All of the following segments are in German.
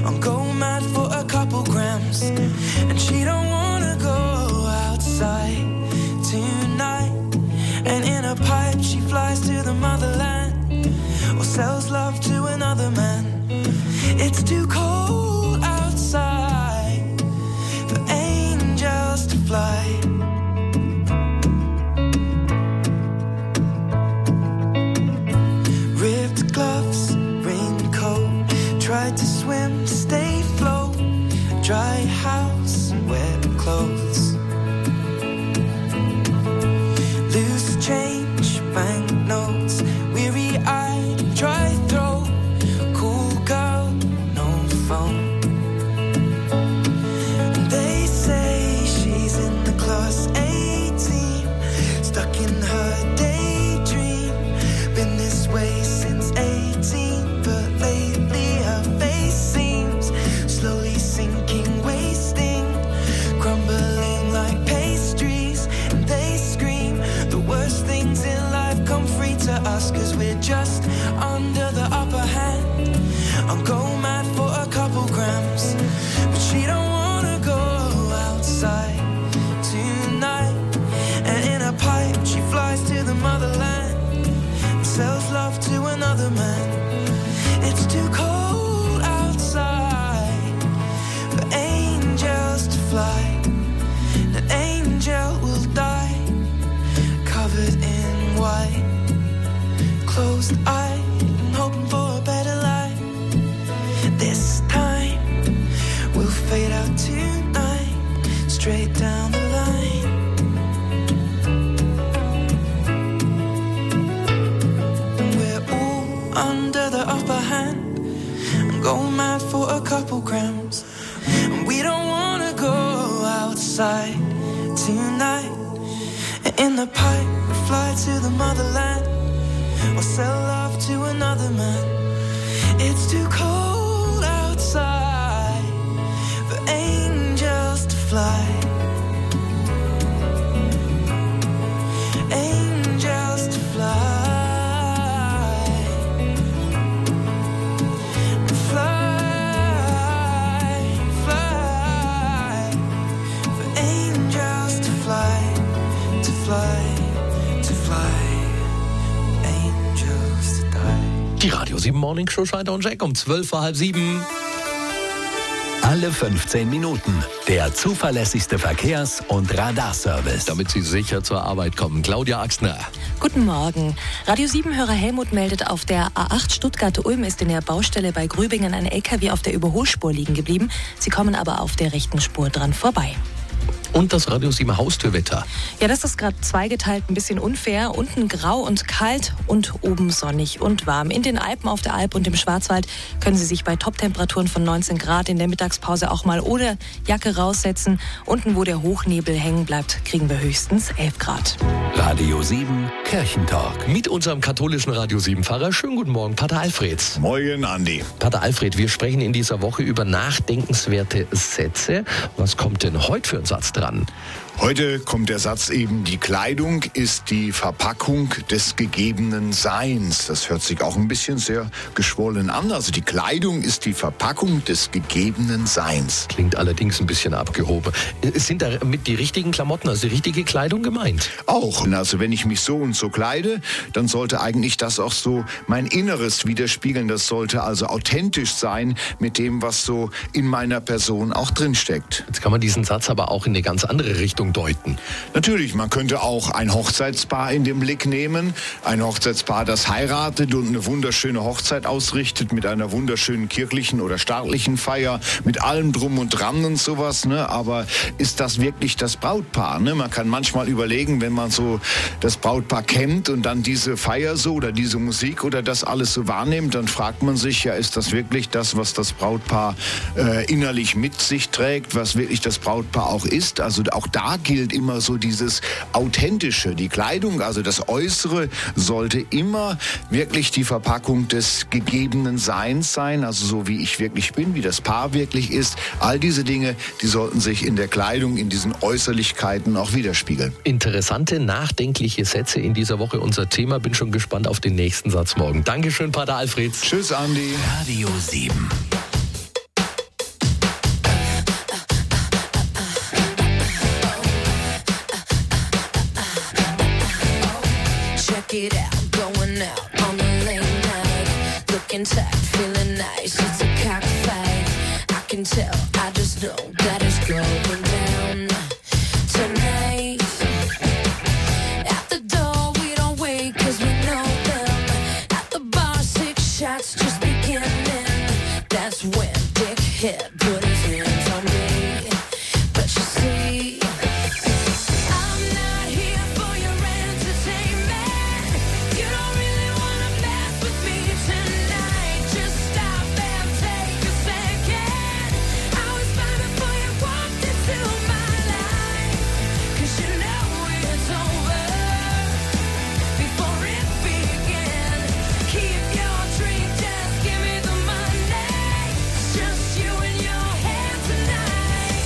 I'm going mad for a couple grams, and she don't wanna go outside tonight. And in a pipe she flies to the motherland, or sells love to another man. It's too cold outside for angels to fly. Ripped gloves, raincoat, tried to swim, stay afloat. Dry house, wet clothes. Loose change, banknotes, weary-eyed, dry throat. Cool girl, no phone. They say she's in the class 18, stuck in her daydream. Been this way since 18, but lately her face seems slowly sinking, wasting, crumbling like pastries. And they scream the worst things in life come free to us, 'cause we're just under the upper hand. I'm going mad for a couple grams, but she don't wanna go outside tonight. And in a pipe she flies to the motherland and sells love to another man. It's too cold outside for angels to fly. An angel will die covered in white, closed eyed and hoping for a better life. This time we'll fade out tonight, straight down the line. We're all under the upper hand. I'm going mad for a couple grams, and we don't wanna go outside tonight. In the pipe we fly to the motherland, or sell love to another man. It's too cold outside for angels to fly. Angels to fly. Fly, fly. For angels to fly, to fly, to fly. Angels to die. Die Radio 7 Morning Show Schneider und Jack um 12:30. Alle 15 Minuten der zuverlässigste Verkehrs- und Radarservice. Damit Sie sicher zur Arbeit kommen. Claudia Axner. Guten Morgen. Radio 7-Hörer Helmut meldet, auf der A8 Stuttgart-Ulm ist in der Baustelle bei Grübingen ein LKW auf der Überholspur liegen geblieben. Sie kommen aber auf der rechten Spur dran vorbei. Und das Radio 7 Haustürwetter. Ja, das ist gerade zweigeteilt, ein bisschen unfair. Unten grau und kalt und oben sonnig und warm. In den Alpen, auf der Alp und im Schwarzwald können Sie sich bei Toptemperaturen von 19 Grad in der Mittagspause auch mal ohne Jacke raussetzen. Unten, wo der Hochnebel hängen bleibt, kriegen wir höchstens 11 Grad. Radio 7 Kirchentalk. Mit unserem katholischen Radio 7-Pfarrer. Schönen guten Morgen, Pater Alfred. Moin, Andi. Pater Alfred, wir sprechen in dieser Woche über nachdenkenswerte Sätze. Was kommt denn heute für ein Satz dran? Heute kommt der Satz eben, die Kleidung ist die Verpackung des gegebenen Seins. Das hört sich auch ein bisschen sehr geschwollen an. Also die Kleidung ist die Verpackung des gegebenen Seins. Klingt allerdings ein bisschen abgehoben. Sind damit die richtigen Klamotten, also die richtige Kleidung gemeint? Auch. Also wenn ich mich so und so kleide, dann sollte eigentlich das auch so mein Inneres widerspiegeln. Das sollte also authentisch sein mit dem, was so in meiner Person auch drinsteckt. Jetzt kann man diesen Satz aber auch in eine ganz andere Richtung deuten. Natürlich, man könnte auch ein Hochzeitspaar in den Blick nehmen. Ein Hochzeitspaar, das heiratet und eine wunderschöne Hochzeit ausrichtet mit einer wunderschönen kirchlichen oder staatlichen Feier, mit allem drum und dran und sowas. Ne? Aber ist das wirklich das Brautpaar? Ne? Man kann manchmal überlegen, wenn man so das Brautpaar kennt und dann diese Feier so oder diese Musik oder das alles so wahrnimmt, dann fragt man sich, ja, ist das wirklich das, was das Brautpaar innerlich mit sich trägt, was wirklich das Brautpaar auch ist? Also auch da gilt immer so dieses Authentische. Die Kleidung, also das Äußere, sollte immer wirklich die Verpackung des gegebenen Seins sein, also so wie ich wirklich bin, wie das Paar wirklich ist. All diese Dinge, die sollten sich in der Kleidung, in diesen Äußerlichkeiten auch widerspiegeln. Interessante, nachdenkliche Sätze in dieser Woche unser Thema. Bin schon gespannt auf den nächsten Satz morgen. Dankeschön, Pater Alfred. Tschüss, Andi. Radio 7. it out, going out on the late night, looking tight, feeling nice. It's a cockfight. I can tell, I just know that it's going down tonight. At the door, we don't wait 'cause we know them. At the bar, 6 shots just beginning. That's when Dickhead put his hands on me. But you see, I'm not here for your entertainment. You don't really wanna mess with me tonight. Just stop and take a second. I was fine before you walked into my life. 'Cause you know it's over before it began. Keep your drink, just give me the money. It's just you and your hand tonight.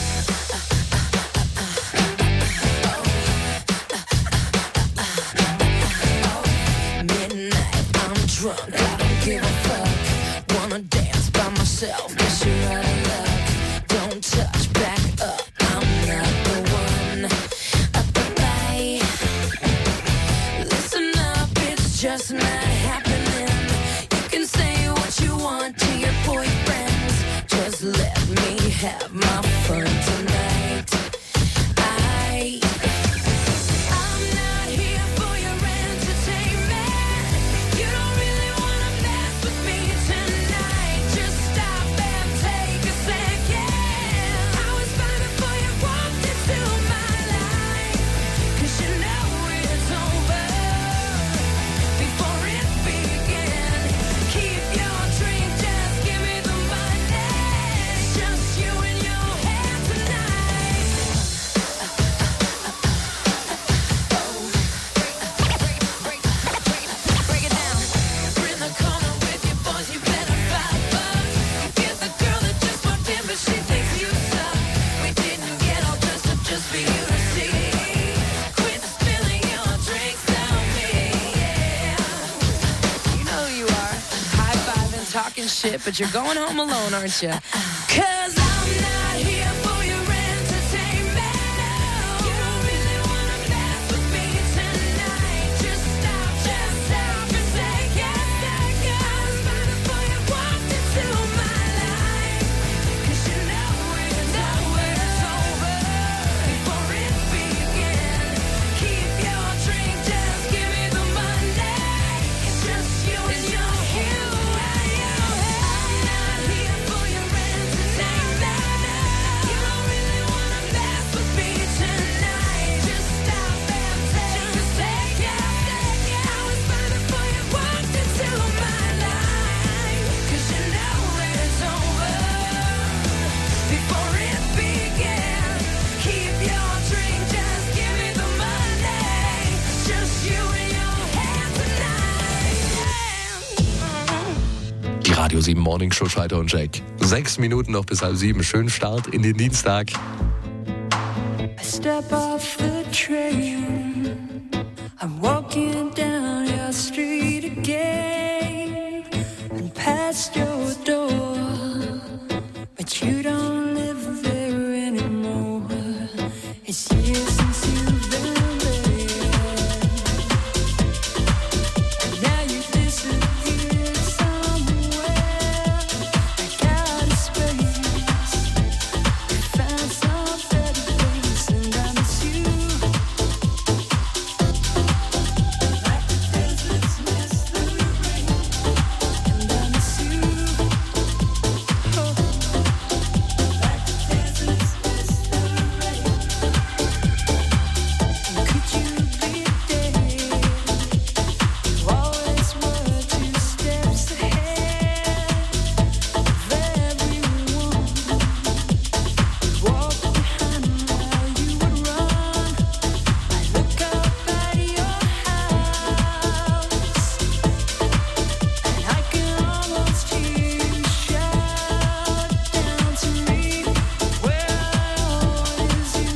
Midnight, I'm drunk, I don't give a fuck. Wanna dance by myself, guess you're out of luck. Don't touch, back up, I'm not the one. Up the light. Listen up, it's just not happening. You can say what you want to your boyfriends. Just let me have my fun tonight. I'm not here for your entertainment. You don't really wanna mess with me tonight. Just stop and take a second. I was fine before you walked into my life. 'Cause you know it's over before it began. Keep your drink, just give me the money. It's just you and your hand tonight. Break it down. We're in the corner with your boys, you better fight back. Get the girl that just walked in, but she thinks you suck. We didn't get all dressed up just for you to see. Quit spilling your drinks on me, yeah. You know who you are. High-fiving, talking shit, but you're going home alone, aren't you? 'Cause I'm not here for your entertainment. You don't really wanna mess with me tonight. Just stop and take a second. I was fine before you walked into my life. 'Cause you know it's over before it began. Keep your drink, just give me the money. It's just you and your hand. I'm not here for your entertainment. You don't really wanna mess with me tonight. Just stop and take a second. I was fine before you walked into my life. 'Cause you know it's over before it began. Keep your drink, just give me the money. It's just you and your hand tonight. Die Radio 7 Morning Show, Schalter und Jack. 6 Minuten noch bis 6:30. Schönen Start in den Dienstag. I step off the train. I'm walking down your street again and past your door, but you don't